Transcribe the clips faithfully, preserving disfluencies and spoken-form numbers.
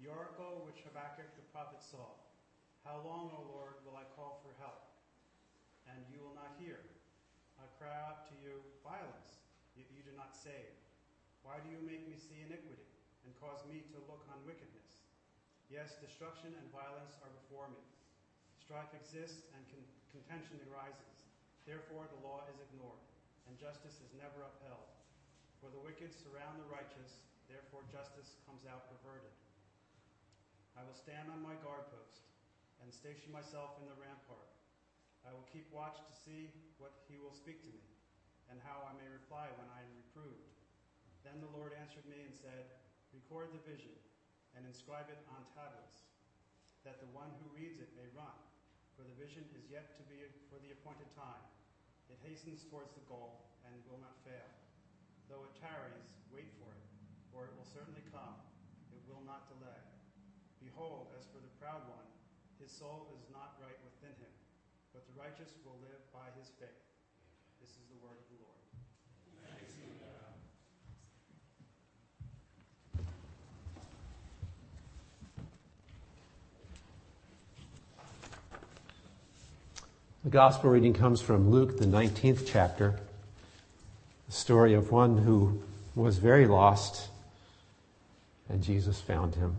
The oracle which Habakkuk the prophet saw. How long, O Lord, will I call for help? And you will not hear. I cry out to you violence, yet you do not save. Why do you make me see iniquity and cause me to look on wickedness? Yes, destruction and violence are before me. Strife exists and con- contention arises. Therefore the law is ignored, and justice is never upheld. For the wicked surround the righteous, therefore justice comes out perverted. I will stand on my guard post and station myself in the rampart. I will keep watch to see what he will speak to me, and how I may reply when I am reproved. Then the Lord answered me and said, record the vision and inscribe it on tablets, that the one who reads it may run, for the vision is yet to be for the appointed time. It hastens towards the goal and will not fail. Though it tarries, wait for it, for it will certainly come. It will not delay. Behold, as for the proud one, his soul is not right within him, but the righteous will live by his faith. This is the word of the Lord. Thanks be to God. The gospel reading comes from Luke, the nineteenth chapter, the story of one who was very lost, and Jesus found him.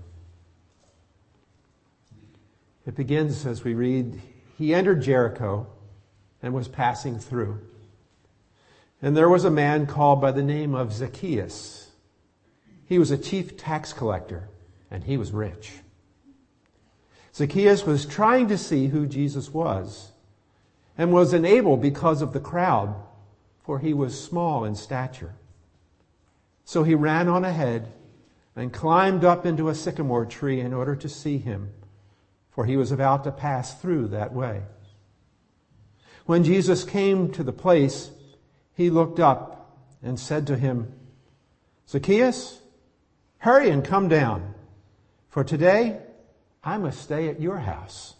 It begins as we read, he entered Jericho and was passing through. And there was a man called by the name of Zacchaeus. He was a chief tax collector, and he was rich. Zacchaeus was trying to see who Jesus was, and was unable because of the crowd, for he was small in stature. So he ran on ahead and climbed up into a sycamore tree in order to see him, for he was about to pass through that way. When Jesus came to the place, he looked up and said to him, Zacchaeus, hurry and come down, for today I must stay at your house.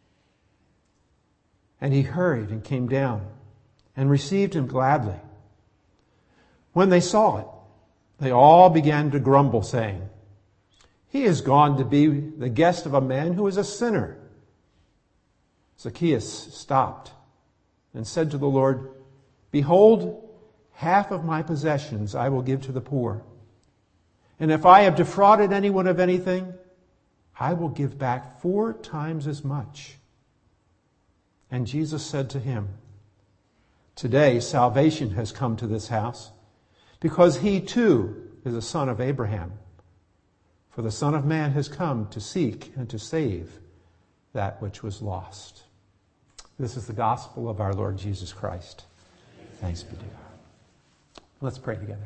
And he hurried and came down and received him gladly. When they saw it, they all began to grumble, saying, he has gone to be the guest of a man who is a sinner. Zacchaeus stopped and said to the Lord, behold, half of my possessions I will give to the poor. And if I have defrauded anyone of anything, I will give back four times as much. And Jesus said to him, today salvation has come to this house, because he too is a son of Abraham. For the Son of Man has come to seek and to save that which was lost. This is the gospel of our Lord Jesus Christ. Thanks be to God. Let's pray together.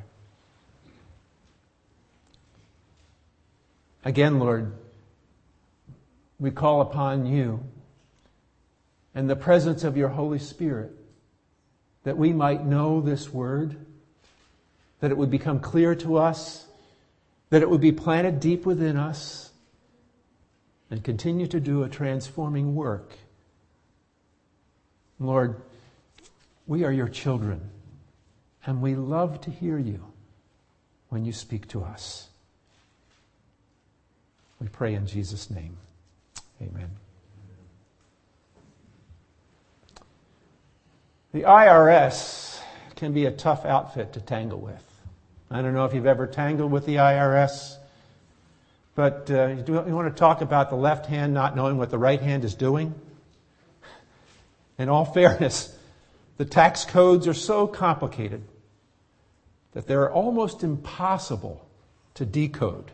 Again, Lord, we call upon you and the presence of your Holy Spirit, that we might know this word, that it would become clear to us, that it would be planted deep within us, and continue to do a transforming work. Lord, we are your children, and we love to hear you when you speak to us. We pray in Jesus' name. Amen. The I R S can be a tough outfit to tangle with. I don't know if you've ever tangled with the I R S, but uh, you, do, you want to talk about the left hand not knowing what the right hand is doing? In all fairness, the tax codes are so complicated that they're almost impossible to decode.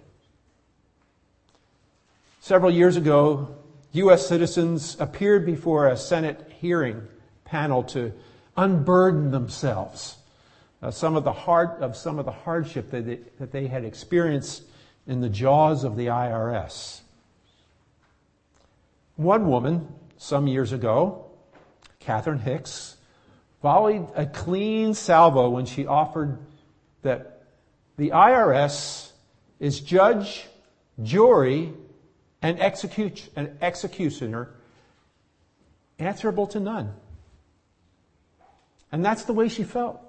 Several years ago, U S citizens appeared before a Senate hearing panel to unburden themselves uh, some of the hard of some of the hardship that they, that they had experienced in the jaws of the I R S. One woman, some years ago, Catherine Hicks, volleyed a clean salvo when she offered that the I R S is judge, jury, and execute, an executioner, answerable to none. And that's the way she felt.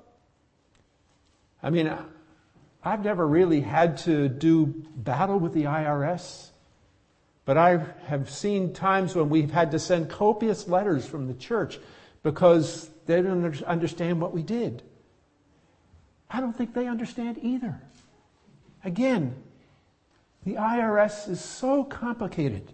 I mean, I've never really had to do battle with the I R S. But I have seen times when we've had to send copious letters from the church because they didn't understand what we did. I don't think they understand either. Again, the I R S is so complicated.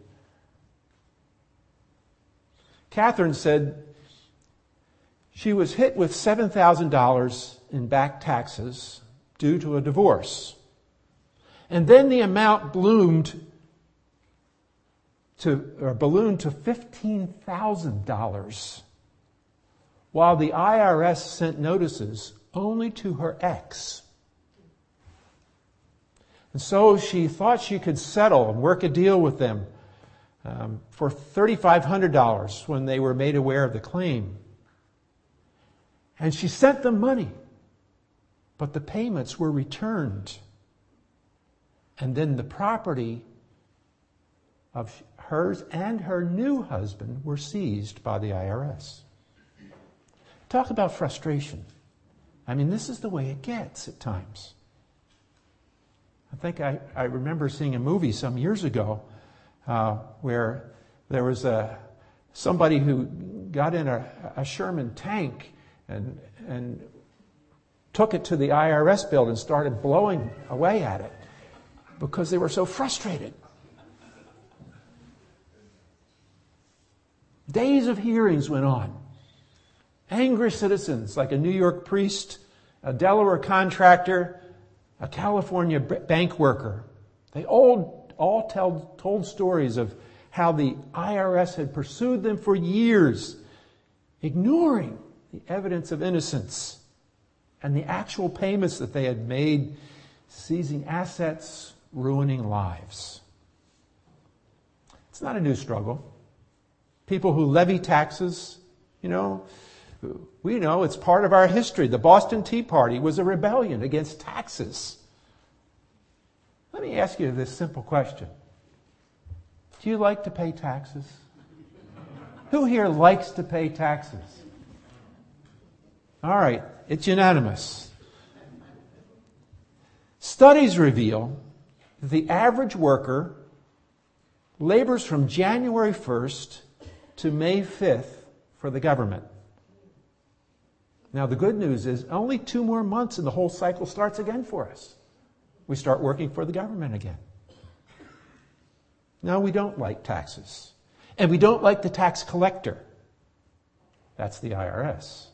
Catherine said she was hit with seven thousand dollars in back taxes due to a divorce. And then the amount bloomed to, or ballooned to fifteen thousand dollars, while the I R S sent notices only to her ex. And so she thought she could settle and work a deal with them um, for three thousand five hundred dollars when they were made aware of the claim. And she sent them money, but the payments were returned. And then the property of hers and her new husband were seized by the I R S. Talk about frustration. I mean, this is the way it gets at times. I think I, I remember seeing a movie some years ago uh, where there was a somebody who got in a, a Sherman tank and and took it to the I R S building and started blowing away at it because they were so frustrated. Days of hearings went on. Angry citizens like a New York priest, a Delaware contractor, a California bank worker. They all, all tell, told stories of how the I R S had pursued them for years, ignoring the evidence of innocence and the actual payments that they had made, seizing assets, ruining lives. It's not a new struggle. People who levy taxes, you know, we know it's part of our history. The Boston Tea Party was a rebellion against taxes. Let me ask you this simple question. Do you like to pay taxes? Who here likes to pay taxes? All right, it's unanimous. Studies reveal that the average worker labors from January first to May fifth for the government. Now, the good news is only two more months and the whole cycle starts again for us. We start working for the government again. No, we don't like taxes. And we don't like the tax collector. That's the I R S.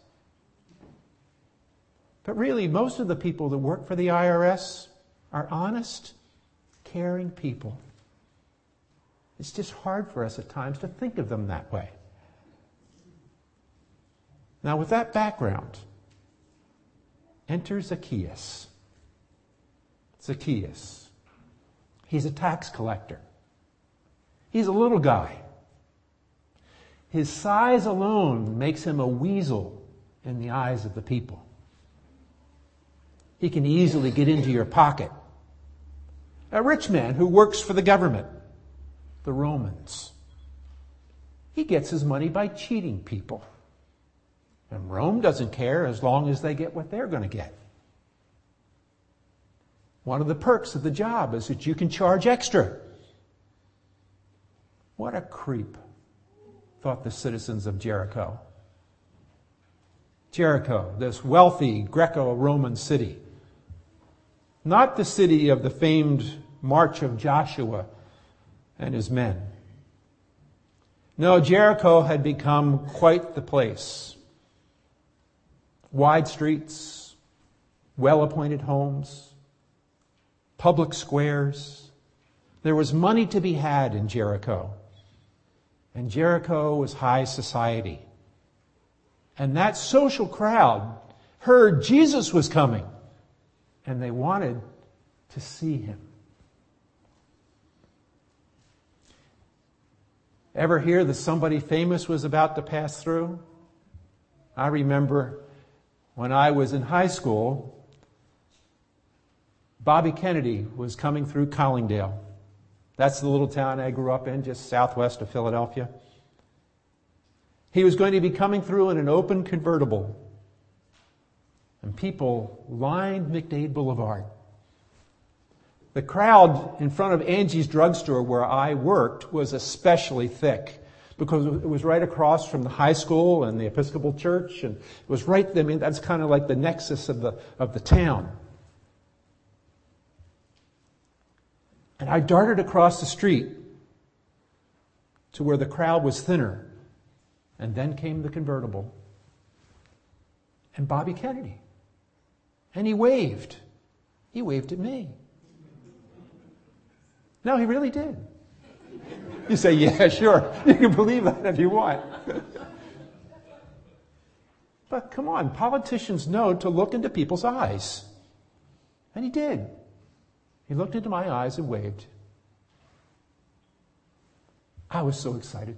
But really, most of the people that work for the I R S are honest, caring people. It's just hard for us at times to think of them that way. Now, with that background, enter Zacchaeus. Zacchaeus. He's a tax collector. He's a little guy. His size alone makes him a weasel in the eyes of the people. He can easily get into your pocket. A rich man who works for the government, the Romans. He gets his money by cheating people. And Rome doesn't care as long as they get what they're going to get. One of the perks of the job is that you can charge extra. What a creep, thought the citizens of Jericho. Jericho, this wealthy Greco-Roman city. Not the city of the famed march of Joshua and his men. No, Jericho had become quite the place. Wide streets, well-appointed homes, public squares. There was money to be had in Jericho. And Jericho was high society. And that social crowd heard Jesus was coming. And they wanted to see him. Ever hear that somebody famous was about to pass through? I remember when I was in high school, Bobby Kennedy was coming through Collingdale. That's the little town I grew up in, just southwest of Philadelphia. He was going to be coming through in an open convertible. And people lined McDade Boulevard. The crowd in front of Angie's drugstore where I worked was especially thick because it was right across from the high school and the Episcopal Church, and it was right, I mean, that's kind of like the nexus of the, of the town. And I darted across the street to where the crowd was thinner, and then came the convertible and Bobby Kennedy. And he waved. He waved at me. No, he really did. You say, yeah, sure. You can believe that if you want. But come on, politicians know to look into people's eyes. And he did. He looked into my eyes and waved. I was so excited.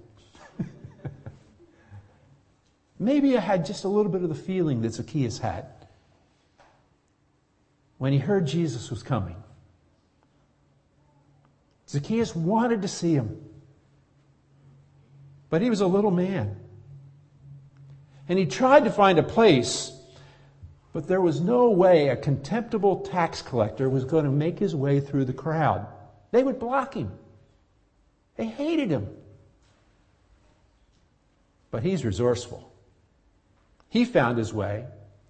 Maybe I had just a little bit of the feeling that Zacchaeus had when he heard Jesus was coming. Zacchaeus wanted to see him, but he was a little man. And he tried to find a place, but there was no way a contemptible tax collector was going to make his way through the crowd. They would block him. They hated him. But he's resourceful. He found his way.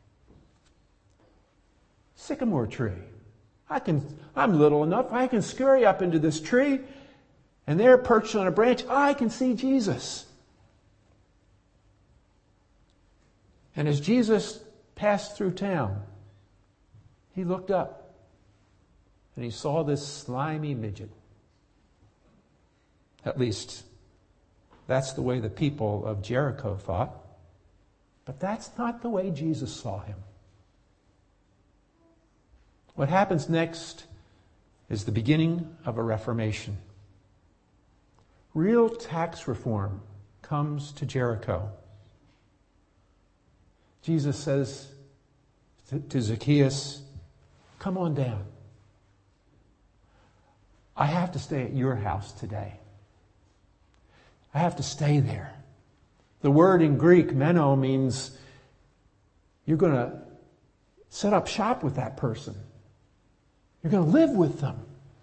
Sycamore tree. I can, I'm little enough, I can scurry up into this tree, and there perched on a branch, I can see Jesus. And as Jesus passed through town, he looked up and he saw this slimy midget. At least, that's the way the people of Jericho thought. But that's not the way Jesus saw him. What happens next is the beginning of a reformation. Real tax reform comes to Jericho. Jesus says to Zacchaeus, come on down. I have to stay at your house today. I have to stay there. The word in Greek, meno, means you're going to set up shop with that person. You're going to live with them.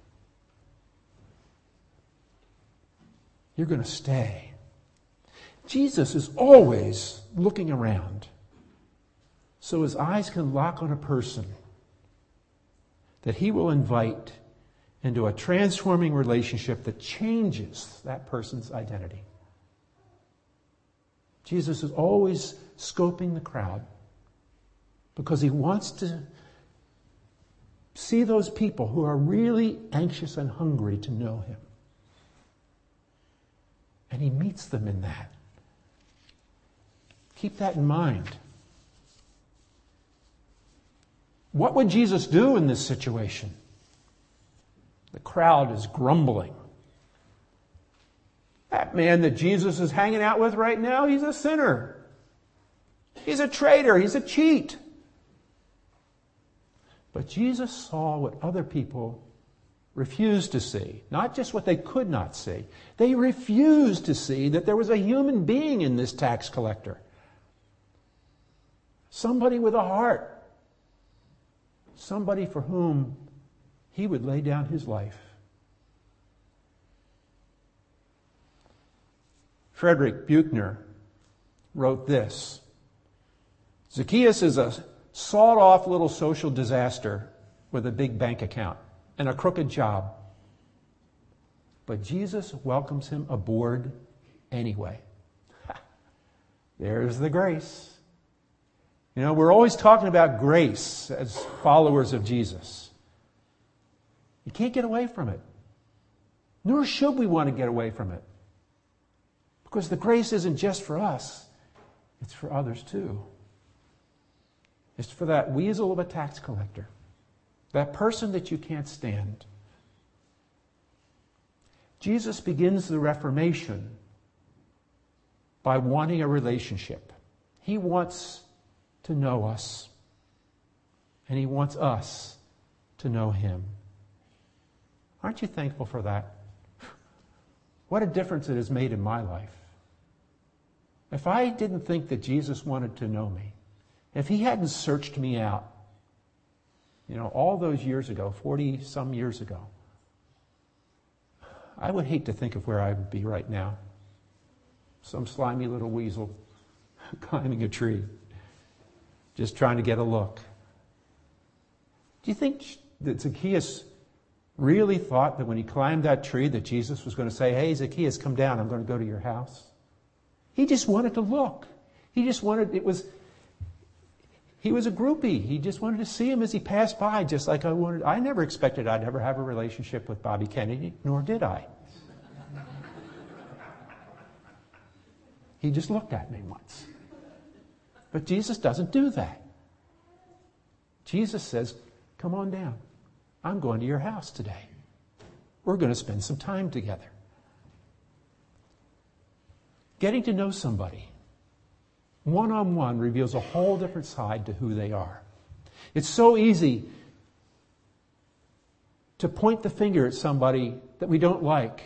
You're going to stay. Jesus is always looking around so his eyes can lock on a person that he will invite into a transforming relationship that changes that person's identity. Jesus is always scoping the crowd because he wants to see those people who are really anxious and hungry to know him. And he meets them in that. Keep that in mind. What would Jesus do in this situation? The crowd is grumbling. That man that Jesus is hanging out with right now, he's a sinner. He's a traitor. He's a cheat. But Jesus saw what other people refused to see. Not just what they could not see. They refused to see that there was a human being in this tax collector. Somebody with a heart. Somebody for whom he would lay down his life. Frederick Buechner wrote this: Zacchaeus is a sawed-off little social disaster with a big bank account and a crooked job. But Jesus welcomes him aboard anyway. There's the grace. You know, we're always talking about grace as followers of Jesus. You can't get away from it. Nor should we want to get away from it. Because the grace isn't just for us, it's for others too. It's for that weasel of a tax collector, that person that you can't stand. Jesus begins the Reformation by wanting a relationship. He wants to know us, and he wants us to know him. Aren't you thankful for that? What a difference it has made in my life. If I didn't think that Jesus wanted to know me, if he hadn't searched me out, you know, all those years ago, forty some years ago. I would hate to think of where I would be right now. Some slimy little weasel climbing a tree, just trying to get a look. Do you think that Zacchaeus really thought that when he climbed that tree that Jesus was going to say, hey, Zacchaeus, come down, I'm going to go to your house? He just wanted to look. He just wanted, it was, he was a groupie. He just wanted to see him as he passed by, just like I wanted. I never expected I'd ever have a relationship with Bobby Kennedy, nor did I. He just looked at me once. But Jesus doesn't do that. Jesus says, come on down. I'm going to your house today. We're going to spend some time together. Getting to know somebody one-on-one reveals a whole different side to who they are. It's so easy to point the finger at somebody that we don't like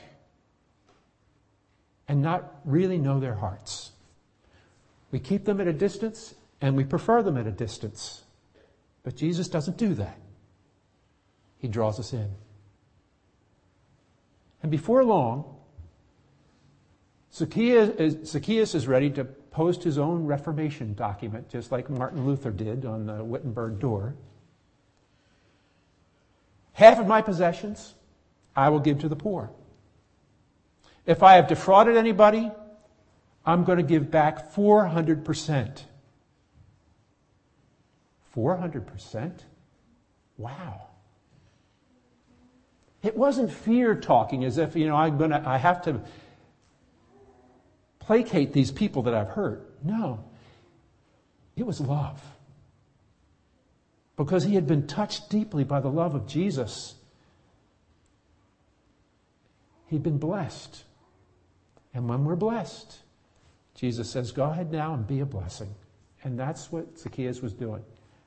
and not really know their hearts. We keep them at a distance and we prefer them at a distance. But Jesus doesn't do that. He draws us in. And before long, Zacchaeus, Zacchaeus is ready to post his own Reformation document, just like Martin Luther did on the Wittenberg door. Half of my possessions I will give to the poor. If I have defrauded anybody, I'm going to give back four hundred percent. four hundred percent? Wow. It wasn't fear talking as if, you know, I'm going to, I have to placate these people that I've hurt. No. It was love. Because he had been touched deeply by the love of Jesus. He'd been blessed. And when we're blessed, Jesus says, go ahead now and be a blessing. And that's what Zacchaeus was doing.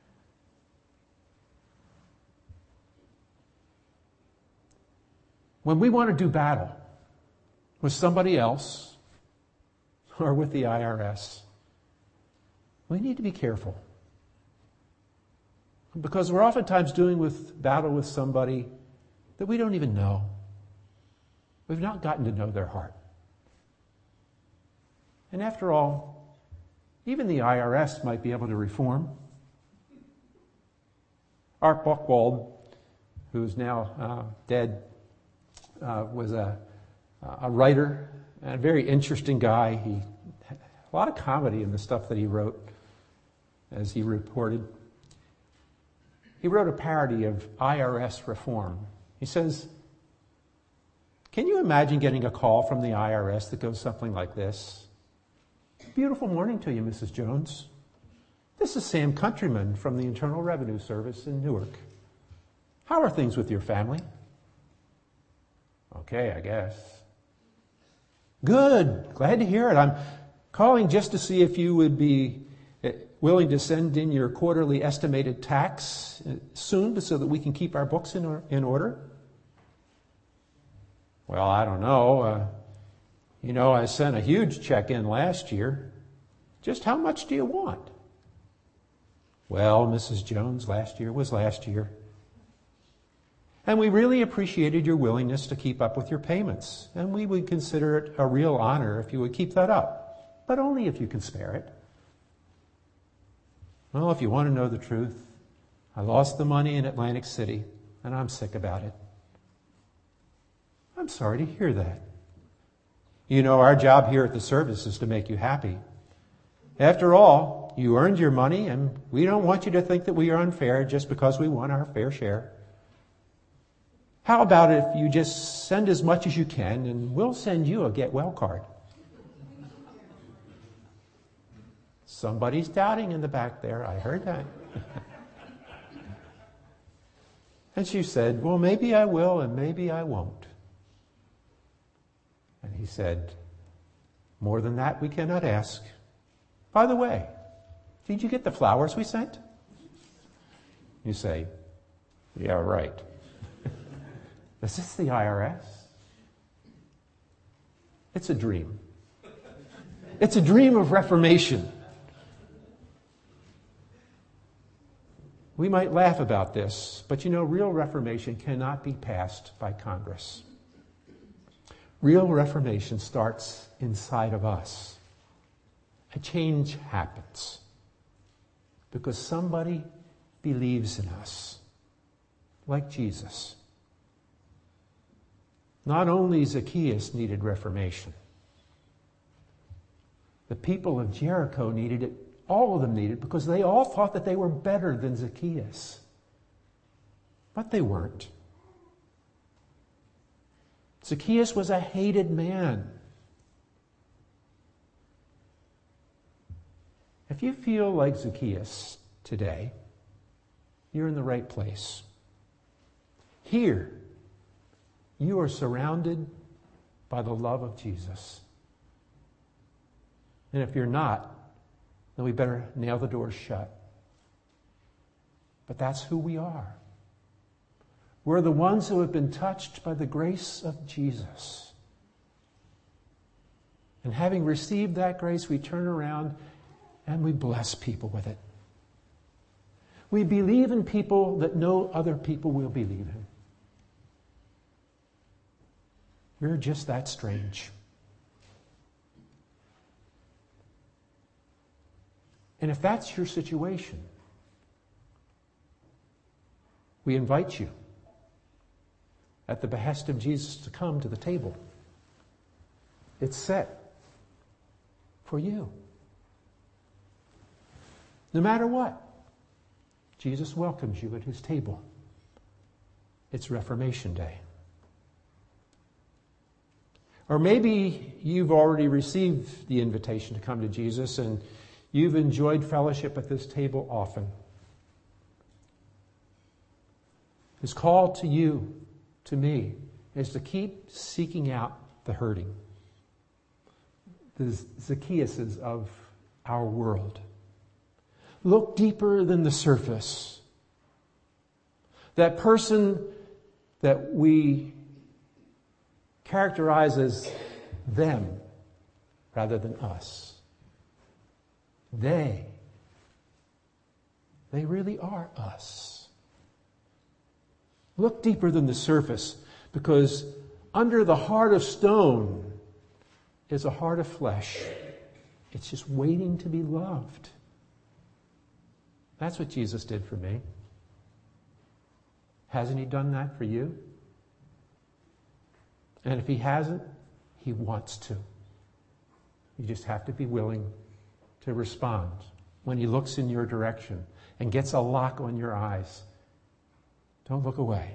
When we want to do battle with somebody else or with the I R S, we need to be careful. Because we're oftentimes doing with battle with somebody that we don't even know. We've not gotten to know their heart. And after all, even the I R S might be able to reform. Art Buchwald, who's now uh, dead, uh, was a, a writer and a very interesting guy. He had a lot of comedy in the stuff that he wrote, as he reported. He wrote a parody of I R S reform. He says, can you imagine getting a call from the I R S that goes something like this? Beautiful morning to you, Missus Jones. This is Sam Countryman from the Internal Revenue Service in Newark. How are things with your family? Okay, I guess. Good. Glad to hear it. I'm calling just to see if you would be willing to send in your quarterly estimated tax soon so that we can keep our books in, or, in order. Well, I don't know. Uh, you know, I sent a huge check in last year. Just how much do you want? Well, Missus Jones, last year was last year. And we really appreciated your willingness to keep up with your payments. And we would consider it a real honor if you would keep that up. But only if you can spare it. Well, if you want to know the truth, I lost the money in Atlantic City, and I'm sick about it. I'm sorry to hear that. You know, our job here at the service is to make you happy. After all, you earned your money, and we don't want you to think that we are unfair just because we want our fair share. How about if you just send as much as you can, and we'll send you a get well card? Somebody's doubting in the back there. I heard that. And she said, well, maybe I will and maybe I won't. And he said, more than that we cannot ask. By the way, did you get the flowers we sent? You say, yeah, right. Is this the I R S? It's a dream. It's a dream of reformation. We might laugh about this, but you know, real reformation cannot be passed by Congress. Real reformation starts inside of us. A change happens because somebody believes in us, like Jesus. Not only Zacchaeus needed reformation, the people of Jericho needed it. All of them needed it because they all thought that they were better than Zacchaeus. But they weren't. Zacchaeus was a hated man. If you feel like Zacchaeus today, you're in the right place. Here, you are surrounded by the love of Jesus. And if you're not, then we better nail the doors shut. But that's who we are. We're the ones who have been touched by the grace of Jesus. And having received that grace, we turn around and we bless people with it. We believe in people that no other people will believe in. We're just that strange. And if that's your situation, we invite you at the behest of Jesus to come to the table. It's set for you. No matter what, Jesus welcomes you at his table. It's Reformation Day. Or maybe you've already received the invitation to come to Jesus and you've enjoyed fellowship at this table often. His call to you, to me, is to keep seeking out the hurting, the Zacchaeuses of our world. Look deeper than the surface. That person that we characterize as them rather than us. They, they really are us. Look deeper than the surface, because under the heart of stone is a heart of flesh. It's just waiting to be loved. That's what Jesus did for me. Hasn't he done that for you? And if he hasn't, he wants to. You just have to be willing to respond when he looks in your direction and gets a lock on your eyes. Don't look away.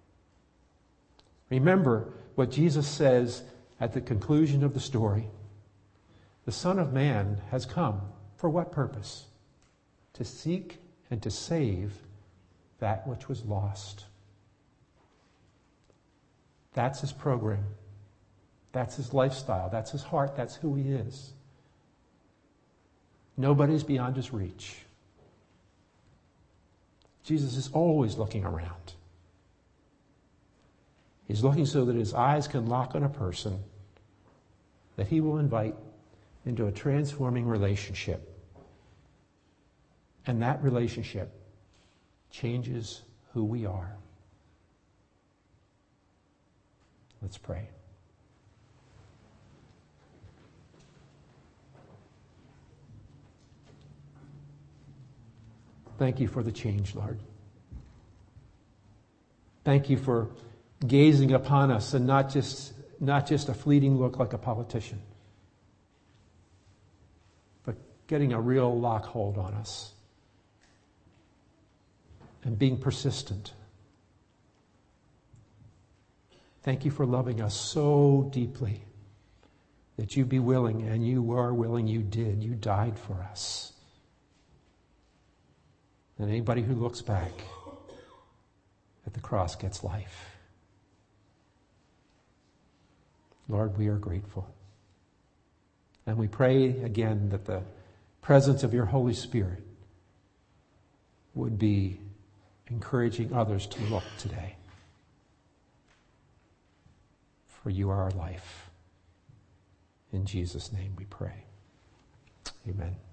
Remember what Jesus says at the conclusion of the story. The Son of Man has come for what purpose? To seek and to save that which was lost. That's his program. That's his lifestyle. That's his heart. That's who he is. Nobody's beyond his reach. Jesus is always looking around. He's looking so that his eyes can lock on a person that he will invite into a transforming relationship. And that relationship changes who we are. Let's pray. Thank you for the change, Lord. Thank you for gazing upon us and not just, not just a fleeting look like a politician, but getting a real lock hold on us and being persistent. Thank you for loving us so deeply that you be willing, and you are willing, you did, you died for us. And anybody who looks back at the cross gets life. Lord, we are grateful. And we pray again that the presence of your Holy Spirit would be encouraging others to look today. For you are our life. In Jesus' name we pray. Amen.